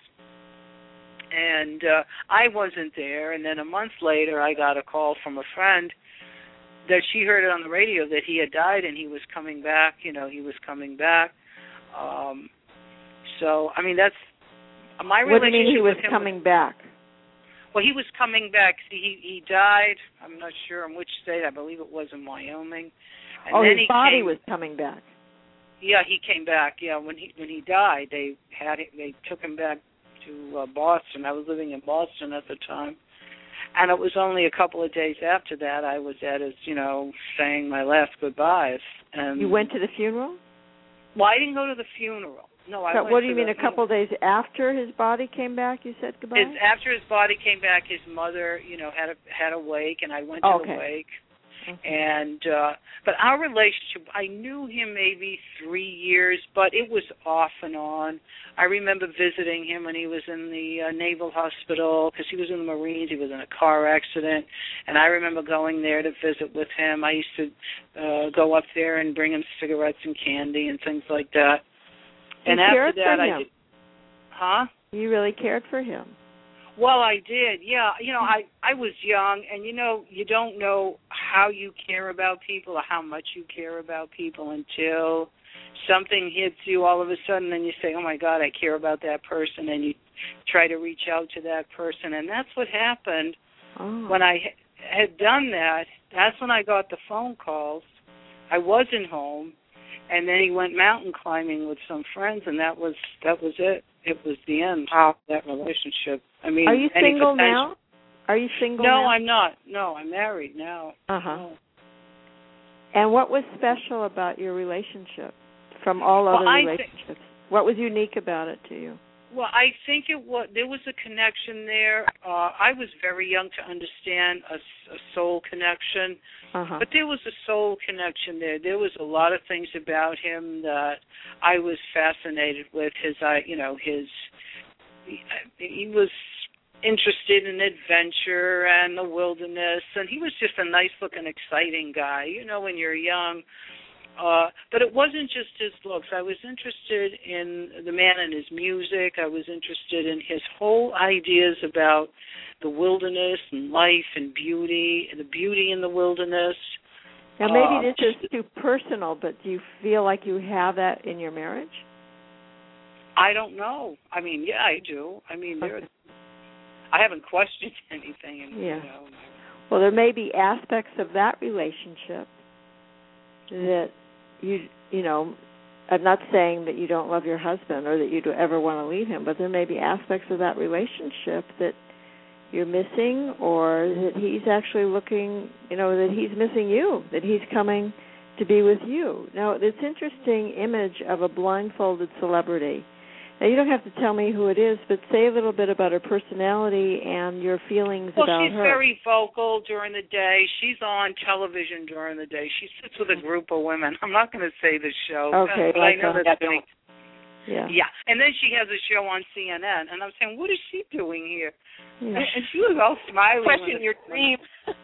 And uh, I wasn't there. And then a month later, I got a call from a friend that she heard it on the radio that he had died and he was coming back. You know, he was coming back. Um, so, I mean, that's my relationship. What do you mean he was with him coming was, back? Well, he was coming back. See, he he died. I'm not sure in which state. I believe it was in Wyoming. And oh, then his he body came, was coming back. Yeah, he came back. Yeah, when he when he died, they had it, they took him back to uh, Boston. I was living in Boston at the time, and it was only a couple of days after that I was at his, you know, saying my last goodbyes. And you went to the funeral? Well, I didn't go to the funeral. No, I but went what do you to mean? the, A couple of days after his body came back, you said goodbye? His, after his body came back, his mother, you know, had a had a wake, and I went to oh, okay. the wake. Okay. And uh, but our relationship, I knew him maybe three years, but it was off and on. I remember visiting him when he was in the uh, Naval Hospital because he was in the Marines. He was in a car accident, and I remember going there to visit with him. I used to uh, go up there and bring him cigarettes and candy and things like that. You and cared after that, for him. I did. Huh? You really cared for him. Well, I did, yeah. You know, I, I was young, and, you know, you don't know how you care about people or how much you care about people until something hits you all of a sudden, and you say, oh, my God, I care about that person, and you try to reach out to that person. And that's what happened oh. when I had done that. That's when I got the phone calls. I wasn't home, and then he went mountain climbing with some friends, and that was that was it. It was the end of that relationship. I mean, are you single now? Are you single no, now? I'm not. No, I'm married now. Uh-huh. No. And what was special about your relationship from all other well, relationships? Think, what was unique about it to you? Well, I think it was there was a connection there. Uh, I was very young to understand a, a soul connection, uh-huh. but there was a soul connection there. There was a lot of things about him that I was fascinated with. His, I, you know, his he, he was interested in adventure and the wilderness, and he was just a nice-looking, exciting guy. You know, when you're young. Uh, but it wasn't just his looks. I was interested in the man and his music. I was interested in his whole ideas about the wilderness and life and beauty, and the beauty in the wilderness. Now, maybe uh, this is too personal, but do you feel like you have that in your marriage? I don't know. I mean, yeah, I do. I mean, there. I haven't questioned anything. And, yeah. You know, well, there may be aspects of that relationship that you you know, I'm not saying that you don't love your husband or that you do ever want to leave him, but there may be aspects of that relationship that you're missing, or that he's actually looking, you know, that he's missing you, that he's coming to be with you. Now, this interesting image of a blindfolded celebrity. Now, you don't have to tell me who it is, but say a little bit about her personality and your feelings well, about her. Well, she's very vocal during the day. She's on television during the day. She sits with a group of women. I'm not going to say the show. Okay. But I know that's going to... Yeah. Yeah. And then she has a show on C N N, and I'm saying, what is she doing here? Yeah. And she was all smiling. Question your dreams.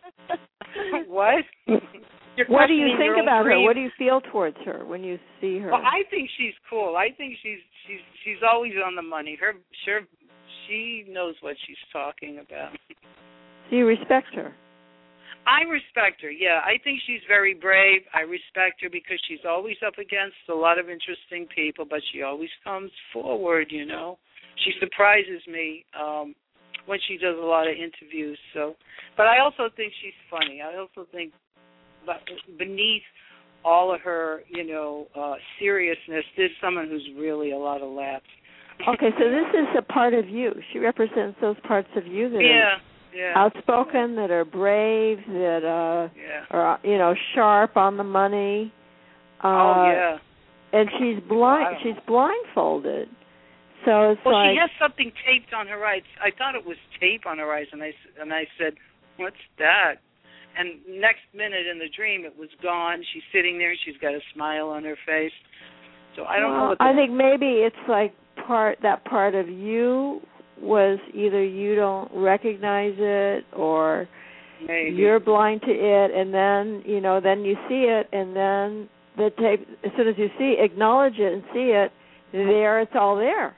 What? You're what do you think about dreams. her? What do you feel towards her when you see her? Well, I think she's cool. I think she's she's she's always on the money. Her sure she knows what she's talking about. So you respect her? I respect her. Yeah, I think she's very brave. I respect her because she's always up against a lot of interesting people, but she always comes forward. You know, she surprises me um, when she does a lot of interviews. So, but I also think she's funny. I also think. But beneath all of her, you know, uh, seriousness, there's someone who's really a lot of laughs. Okay, so this is a part of you. She represents those parts of you that yeah, are yeah. outspoken, that are brave, that uh, yeah. are, you know, sharp on the money. Uh, oh yeah. And she's blind. Wow. She's blindfolded. So it's well, like. she has something taped on her eyes. I thought it was tape on her eyes, and I and I said, "What's that?" And next minute in the dream, it was gone. She's sitting there. She's got a smile on her face. So I don't well, know what the... I think maybe it's like part that part of you was either you don't recognize it, or Maybe. You're blind to it, and then you know, then you see it, and then the tape. As soon as you see, acknowledge it and see it, there it's all there.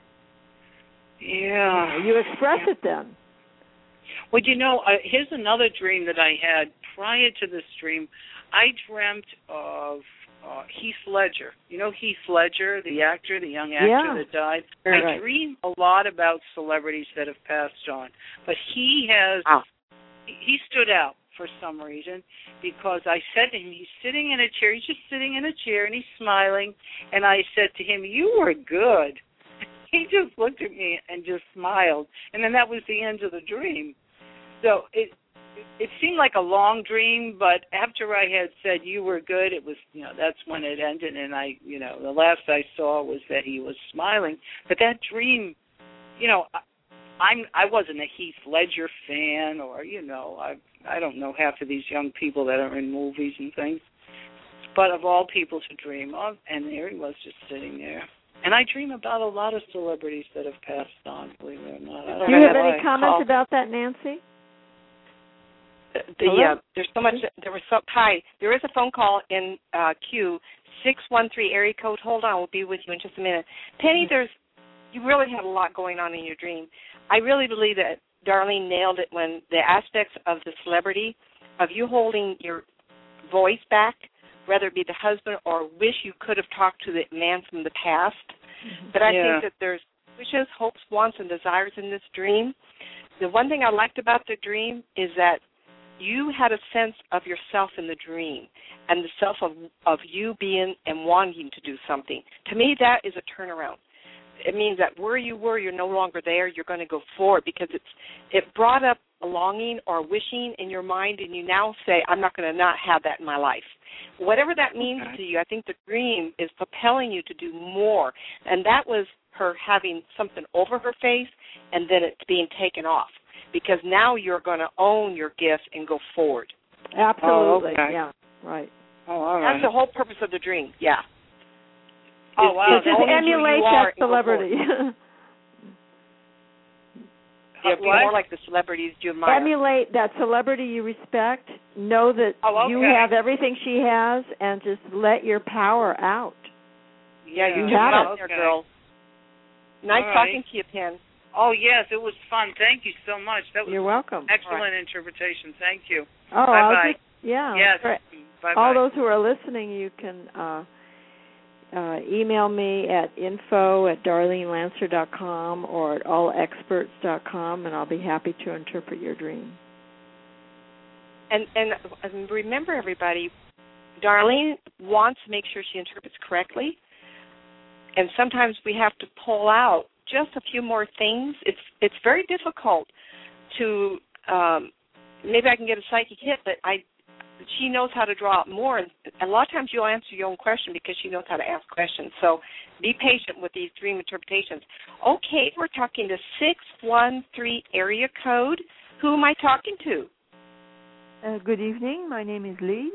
Yeah. You express it then. Well, you know, uh, here's another dream that I had prior to this dream. I dreamt of uh, Heath Ledger. You know Heath Ledger, the actor, the young actor Yeah. that died? Very I right. dream a lot about celebrities that have passed on. But he has, Wow. he stood out for some reason because I said to him, he's sitting in a chair, he's just sitting in a chair and he's smiling. And I said to him, you were good. He just looked at me and just smiled. And then that was the end of the dream. So it it seemed like a long dream, but after I had said you were good, it was, you know, that's when it ended. And I, you know, the last I saw was that he was smiling. But that dream, you know, I, I'm I wasn't a Heath Ledger fan, or you know, I I don't know half of these young people that are in movies and things. But of all people to dream of, and there he was just sitting there. And I dream about a lot of celebrities that have passed on, believe it or not. I don't Do you know have why. any comments about that, Nancy? The, the uh, there's so much. There was so hi. There is a phone call in uh, queue six one three area code. Hold on, we'll be with you in just a minute. Penny, there's you really had a lot going on in your dream. I really believe that Darlene nailed it when the aspects of the celebrity, of you holding your voice back, whether it be the husband or wish you could have talked to the man from the past. Mm-hmm. But I Yeah. think that there's wishes, hopes, wants, and desires in this dream. The one thing I liked about the dream is that you had a sense of yourself in the dream and the self of, of you being and wanting to do something. To me, that is a turnaround. It means that where you were, you're no longer there. You're going to go forward because it's it brought up a longing or wishing in your mind, and you now say, I'm not going to not have that in my life. Whatever that means Okay. to you, I think the dream is propelling you to do more. And that was her having something over her face and then it's being taken off because now you're going to own your gift and go forward. Absolutely. Oh, okay. Yeah. Right. Oh, all right. That's the whole purpose of the dream. Yeah. Oh, wow. Is Just owning who emulate you are that and go celebrity. Yeah, be What? more like the celebrities you admire. Emulate that celebrity you respect. Know that Oh, okay. you have everything she has, and just let your power out. Yeah, you You just got out it. there, Okay. girl. Nice All talking right. to you, Pen. Oh, yes, it was fun. Thank you so much. That was You're welcome. excellent interpretation. Thank you. Oh, Bye-bye. I'll just, yeah. Yes. for Bye-bye. all those who are listening, you can uh, uh, email me at info at darlene lancer dot com or at all experts dot com, and I'll be happy to interpret your dream. And, and and remember, everybody, Darlene wants to make sure she interprets correctly, and sometimes we have to pull out just a few more things. It's it's very difficult to um, maybe I can get a psychic hit, but I she knows how to draw out more. And a lot of times you'll answer your own question because she knows how to ask questions. So be patient with these dream interpretations. Okay, we're talking to six one three area code. Who am I talking to? Uh, good evening. My name is Liz.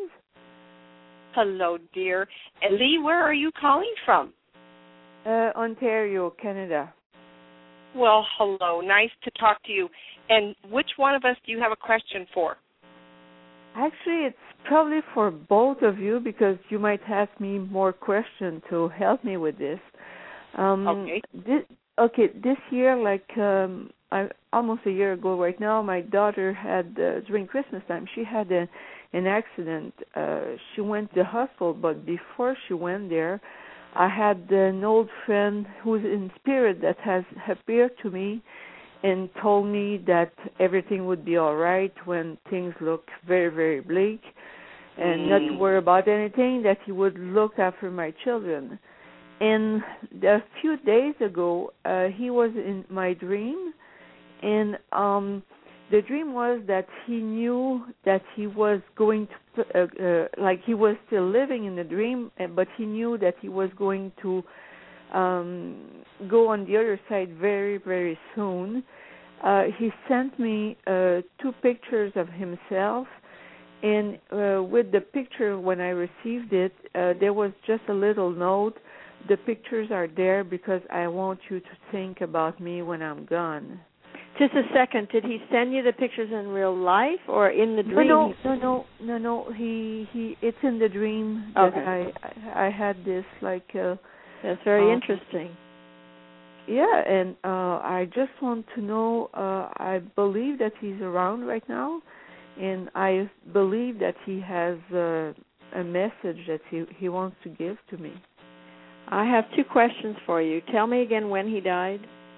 Hello, dear. And Lee, where are you calling from? Uh, Ontario, Canada. Well, hello. Nice to talk to you. And which one of us do you have a question for? Actually, it's probably for both of you because you might ask me more questions to help me with this. Um, Okay. This, okay, this year, like um, I, almost a year ago right now, my daughter had, uh, during Christmas time, she had a, an accident. Uh, she went to the hospital, but before she went there, I had an old friend who's in spirit that has appeared to me and told me that everything would be all right when things look very, very bleak and Mm. not to worry about anything, that he would look after my children. And a few days ago, uh, he was in my dream, and um, the dream was that he knew that he was going to, uh, uh, like he was still living in the dream, but he knew that he was going to um, go on the other side very, very soon. Uh, he sent me uh, two pictures of himself, and uh, with the picture, when I received it, uh, there was just a little note. The pictures are there because I want you to think about me when I'm gone. Just a second. Did he send you the pictures in real life or in the dream? No, no, no, no, no. He he. It's in the dream that Okay. I I had this like. Uh, That's very um, interesting. Yeah, and uh, I just want to know. Uh, I believe that he's around right now, and I believe that he has uh, a message that he he wants to give to me. I have two questions for you. Tell me again when he died.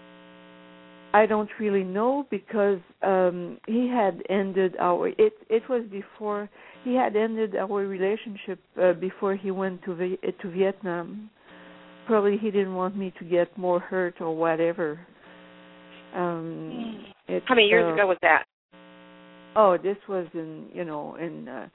I don't really know because um, he had ended our. It it was before he had ended our relationship uh, before he went to v, to Vietnam. Probably he didn't want me to get more hurt or whatever. Um, it's, How many years uh, ago was that? Oh, this was in you know in uh,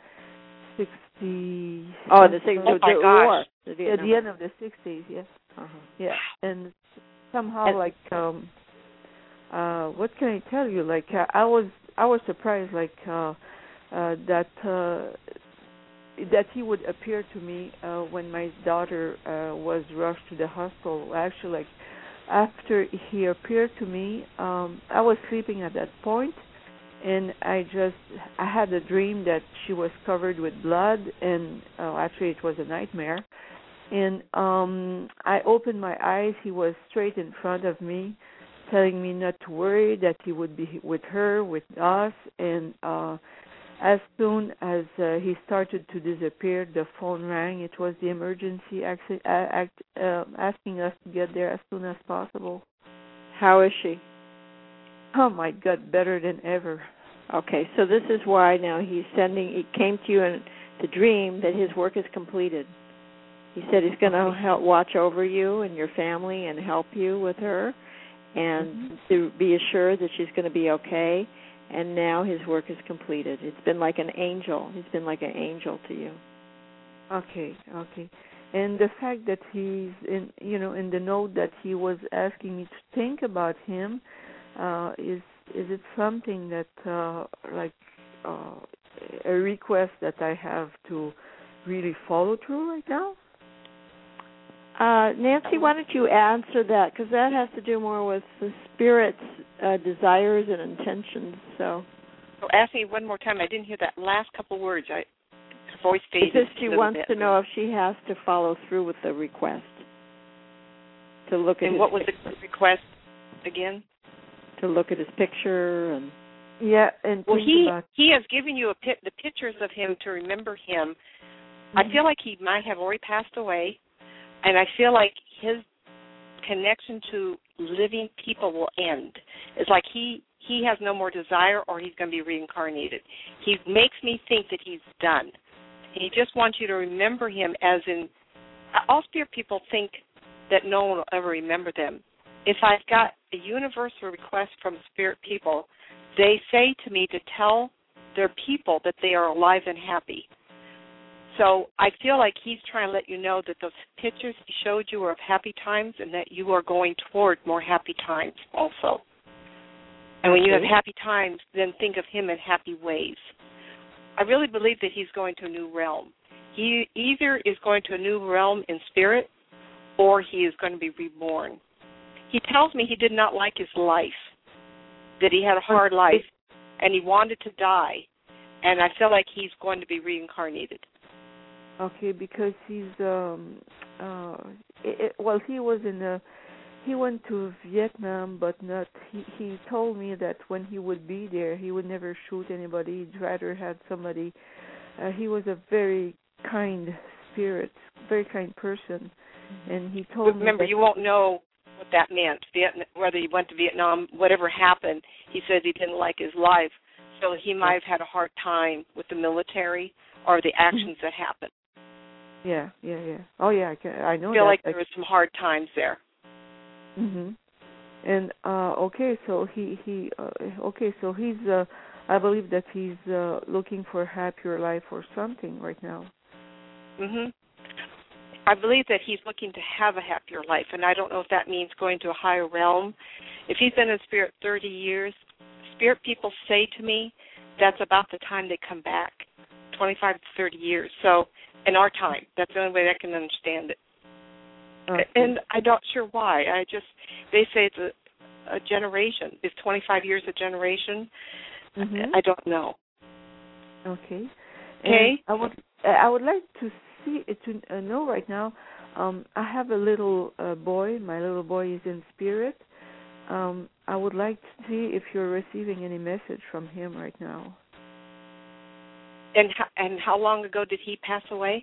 sixty. Oh, the six, Oh the, my the gosh. war. The At Vietnam the end of the sixties, yes. Uh-huh. Yeah, and somehow And- like um, uh, what can I tell you? Like uh, I was I was surprised like uh, uh, that. Uh, that he would appear to me uh, when my daughter uh, was rushed to the hospital. Actually, like after he appeared to me, um, I was sleeping at that point, and I just I had a dream that she was covered with blood, and uh, actually it was a nightmare. And um, I opened my eyes. He was straight in front of me, telling me not to worry, that he would be with her, with us, and. Uh, As soon as uh, he started to disappear, the phone rang. It was the emergency act, act, uh, asking us to get there as soon as possible. How is she? Oh, my God, better than ever. Okay, so this is why now he's sending, he came to you in the dream that his work is completed. He said he's going to help watch over you and your family and help you with her and mm-hmm. to be assured that she's going to be okay. And now his work is completed. It's been like an angel. He's been like an angel to you. Okay, okay. And the fact that he's in, you know, in the note that he was asking me to think about him, uh, is is it something that uh, like uh, a request that I have to really follow through right now? Uh, Nancy, why don't you answer that? Because that has to do more with the spirit's uh, desires and intentions. So, so ask me one more time. I didn't hear that last couple words. I her voice faded. It's just she a little wants bit. to know if she has to follow through with the request to look at. And his what was picture. the request again? To look at his picture and. Yeah, and well, think he about... he has given you a pit, the pictures of him to remember him. Mm-hmm. I feel like he might have already passed away. And I feel like his connection to living people will end. It's like he, he has no more desire or he's going to be reincarnated. He makes me think that he's done. He just wants you to remember him as in, all spirit people think that no one will ever remember them. If I've got a universal request from spirit people, they say to me to tell their people that they are alive and happy. So I feel like he's trying to let you know that those pictures he showed you are of happy times and that you are going toward more happy times also. And when you have happy times, then think of him in happy ways. I really believe that he's going to a new realm. He either is going to a new realm in spirit or he is going to be reborn. He tells me he did not like his life, that he had a hard life, and he wanted to die. And I feel like he's going to be reincarnated. Okay, because he's um uh it, well he was in a he went to Vietnam, but not he he told me that when he would be there he would never shoot anybody. He'd rather have somebody. Uh, he was a very kind spirit, very kind person, and he told but remember, me that you won't know what that meant. Vietnam, whether he went to Vietnam, whatever happened, he said he didn't like his life, so he might have had a hard time with the military or the actions that happened. Yeah, yeah, yeah. Oh, yeah. I can. I know. I feel that. like there was some hard times there. Mhm. And uh, okay, so he he uh, okay, so he's. Uh, I believe that he's uh, looking for a happier life or something right now. Mhm. I believe that he's looking to have a happier life, and I don't know if that means going to a higher realm. If he's been in spirit thirty years, spirit people say to me that's about the time they come back, twenty-five to thirty years. So. In our time. That's the only way I can understand it. Okay. And I'm not sure why. I just, they say it's a, a generation? Is twenty-five years a generation? Mm-hmm. I don't know. Okay. Okay. And I would I would like to see to uh, know right now. Um, I have a little uh, boy. My little boy is in spirit. Um, I would like to see if you're receiving any message from him right now. And how, and how long ago did he pass away?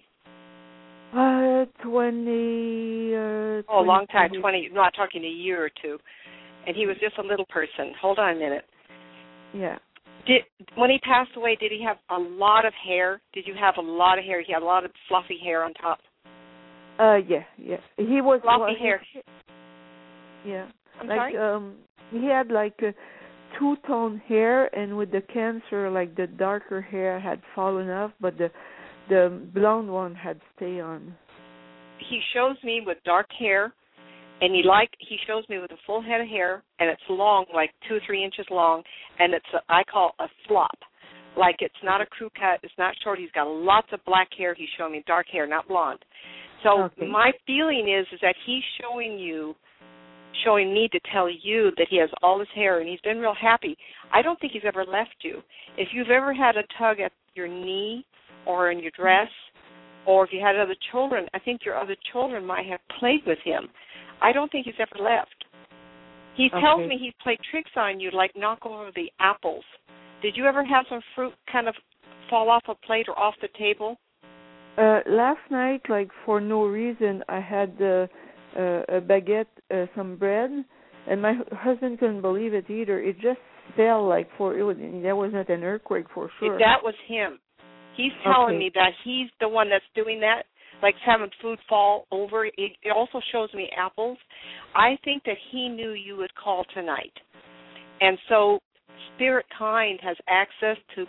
Uh, twenty. Uh, oh, a long time. Twenty. Not talking a year or two. And he was just a little person. Hold on a minute. Yeah. Did when he passed away, did he have a lot of hair? Did you have a lot of hair? He had a lot of fluffy hair on top. Uh, yeah, yeah. He was fluffy well, hair. He, yeah. I'm like, sorry. Um, he had like a two-tone hair, and with the cancer, like the darker hair had fallen off, but the the blonde one had stayed on. He shows me with dark hair, and he like he shows me with a full head of hair, and it's long, like two, three inches long, and it's a, I call a flop. Like it's not a crew cut, it's not short. He's got lots of black hair. He's showing me dark hair, not blonde. So okay. my feeling is is that he's showing you, showing me to tell you that he has all his hair, and he's been real happy. I don't think he's ever left you. If you've ever had a tug at your knee or in your dress, or if you had other children, I think your other children might have played with him. I don't think he's ever left. He okay. tells me he's played tricks on you, like knock over the apples. Did you ever have some fruit kind of fall off a plate or off the table? Uh, last night, like for no reason, I had uh, uh, a baguette, uh, some bread, and my husband couldn't believe it either. It just fell like for it was. That was not an earthquake for sure. That was him. He's telling okay. me that he's the one that's doing that, like having food fall over. It, it also shows me apples. I think that he knew you would call tonight, and so Spirit Kind has access to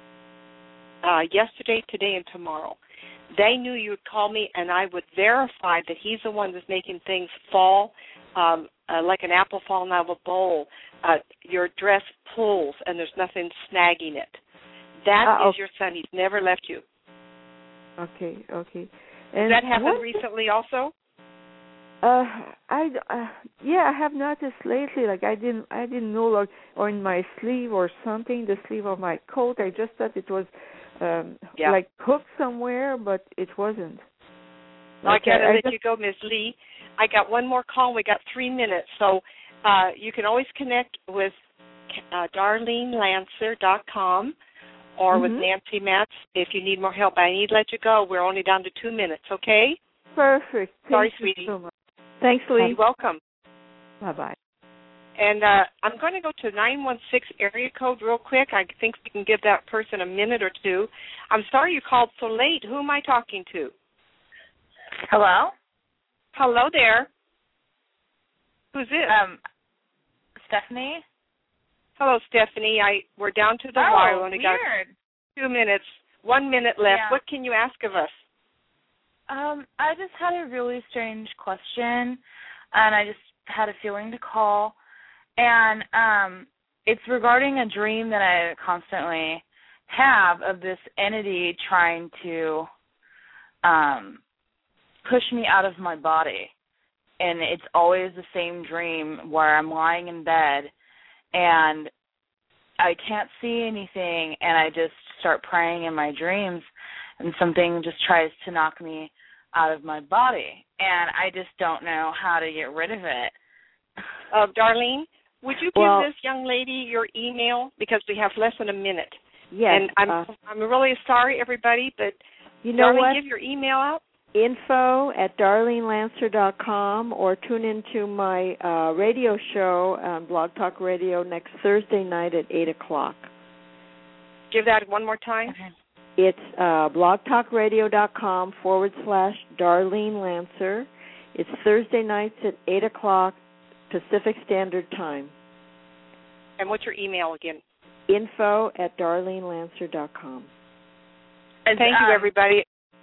uh, yesterday, today, and tomorrow. They knew you would call me, and I would verify that he's the one that's making things fall, um, uh, like an apple falling out of a bowl. Uh, your dress pulls, and there's nothing snagging it. That uh, is your son. He's never left you. Okay, okay. And Did that happen recently also? Uh, I uh, yeah, I have noticed lately. Like I didn't, I didn't know, like, or in my sleeve or something, the sleeve of my coat. I just thought it was um, yeah. like hooked somewhere, but it wasn't. Like, I gotta I, let I just, you go, Miz Lee. I got one more call. We got three minutes, so uh, you can always connect with uh, Darlene Lancer dot com or mm-hmm. with Nancy Matz if you need more help. I need to let you go. We're only down to two minutes. Okay? Perfect. Thank Sorry, you sweetie. so much. Thanks, Lee. You're welcome. Bye-bye. And uh, I'm going to go to nine one six area code real quick. I think we can give that person a minute or two. I'm sorry you called so late. Who am I talking to? Hello? Hello there. Who's this? Um, Stephanie? Hello, Stephanie. I We're down to the oh, wire. We only weird. got two minutes. One minute left. Yeah. What can you ask of us? Um, I just had a really strange question, and I just had a feeling to call. And um, it's regarding a dream that I constantly have of this entity trying to um, push me out of my body. And it's always the same dream where I'm lying in bed, and I can't see anything, and I just start praying in my dreams, and something just tries to knock me out of my body, and I just don't know how to get rid of it. Uh, Darlene, would you give well, this young lady your email, because we have less than a minute? Yes. And I'm uh, I'm really sorry, everybody, but you know Darlene, what? give your email out. Info at Darlene Lancer dot com, or tune into my uh, radio show on Blog Talk Radio next Thursday night at eight o'clock. Give that one more time. Okay. It's uh, blogtalkradio.com forward slash Darlene Lancer. It's Thursday nights at eight o'clock Pacific Standard Time. And what's your email again? Info at Darlene Lancer dot com. And thank um, you, everybody.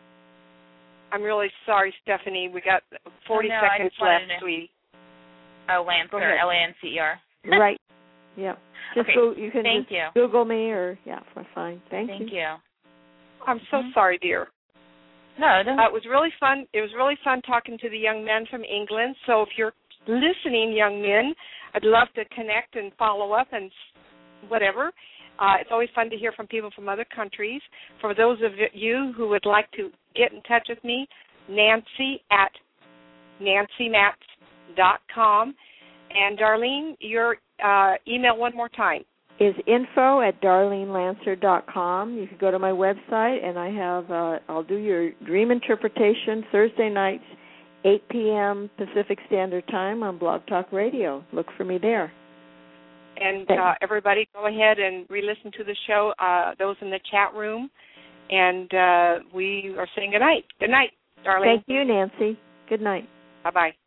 I'm really sorry, Stephanie. We got forty no, seconds left, to... sweetie. Oh, Lancer, L A N C E R. Right. Yeah. Just okay. go. You can Thank just you. Google me, or yeah, fine. Thank, Thank you. you. I'm so mm-hmm. sorry, dear. No, don't. Uh, it was really fun. It was really fun talking to the young men from England. So if you're listening, young men, I'd love to connect and follow up and whatever. Uh, it's always fun to hear from people from other countries. For those of you who would like to get in touch with me, Nancy at nancy matz dot com. And Darlene, your uh, email one more time. Is info at darlene lancer dot com. You can go to my website, and I have, uh, I'll do your dream interpretation Thursday nights, eight p.m. Pacific Standard Time on Blog Talk Radio. Look for me there. And uh, everybody go ahead and re-listen to the show, uh, those in the chat room. And uh, we are saying good night. Good night, Darlene. Thank you, Nancy. Good night. Bye-bye.